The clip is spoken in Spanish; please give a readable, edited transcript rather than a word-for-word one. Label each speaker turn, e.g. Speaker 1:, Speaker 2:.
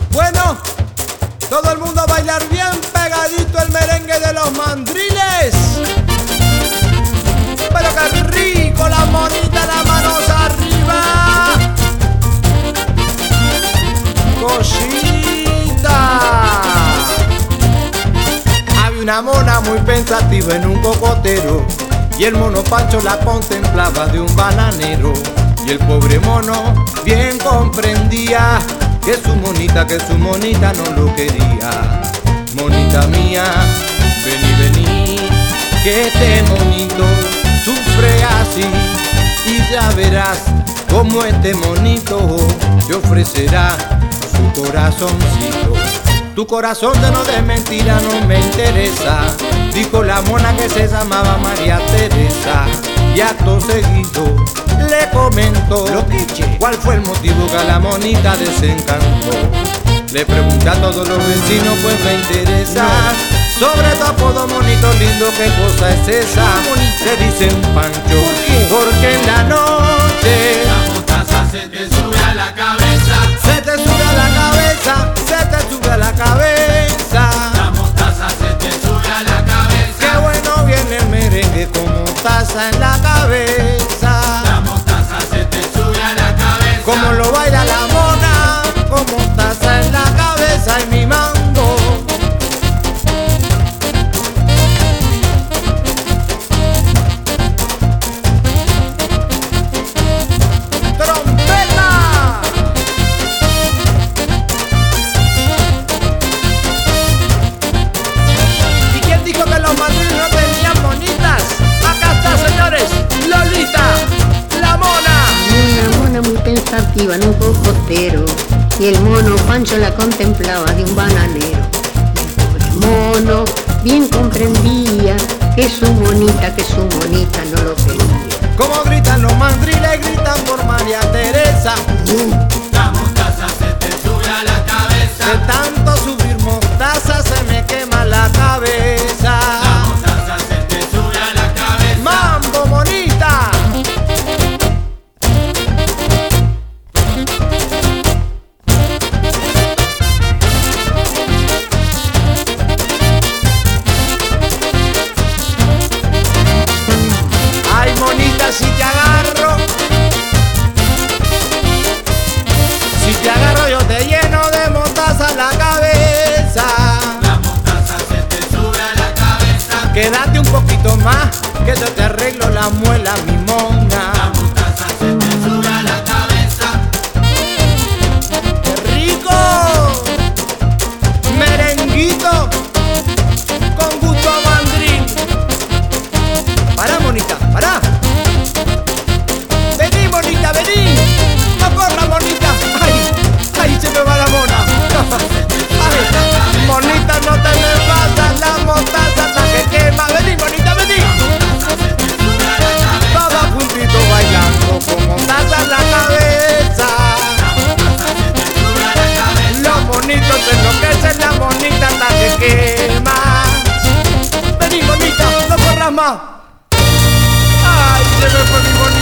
Speaker 1: Bueno, todo el mundo a bailar bien pegadito el merengue de los mandriles. Pero qué rico, la monita, las manos arriba. Cosita. Había una mona muy pensativa en un cocotero, y el mono Pancho la contemplaba de un bananero. Y el pobre mono bien comprendía que su monita no lo quería. Monita mía, vení, vení, que este monito sufre así. Y ya verás cómo este monito te ofrecerá su corazoncito. Tu corazón de no de mentira no me interesa, dijo la mona que se llamaba María Teresa. Y acto seguido le comentó cuál fue el motivo que a la monita desencantó. Le pregunté a todos los vecinos, pues me interesa, sobre tu apodo monito lindo, ¿qué cosa es esa? Le dicen Pancho, porque en la noche
Speaker 2: la mostaza se te sube a la cabeza.
Speaker 1: Se te sube a la cabeza, se te sube a la cabeza.
Speaker 2: La mostaza se te sube a la cabeza.
Speaker 1: Qué bueno viene el merengue con mostaza en la cabeza.
Speaker 2: La mostaza se te sube a la cabeza.
Speaker 1: Como lo baila la mona, con mostaza en la cabeza y mi mambo. ¡Trompeta! ¿Y quién dijo que los mandriles no tenían monitas? Acá está, señores, Lolita, la mona.
Speaker 3: Una mona muy pensativa en un cocotero, y el mono Pancho la contemplaba de un bananero. El mono bien comprendía que su monita no lo quería.
Speaker 1: Como gritan los mandriles, gritan por María Teresa.
Speaker 2: La mostaza se te sube a la cabeza.
Speaker 1: De tanto subir mostaza se me quema la cabeza.
Speaker 2: La mostaza se te sube a la cabeza.
Speaker 1: ¡Mambo, monita! Ay, monita, si te agarro, yo te lleno de mostaza la cabeza.
Speaker 2: La mostaza se te sube a la cabeza.
Speaker 1: Quédate un poquito más, que yo te arreglo la muela, mi mona.
Speaker 2: La mostaza se te sube a la cabeza.
Speaker 1: ¡Qué rico! Merenguito con gusto a mandrín. Pará, monita, pará. Vení, monita, vení. No corra, monita. Ay, ay, se me va la mona. Ay, monita, no te me pasas la mostaza hasta que quema. Vení, monita, vení. Todos juntitos bailando con mostaza en la cabeza. Los monitos se enloquecen, la monita hasta que quema. Vení, monita, no corras más. Ay, se me fue mi monita.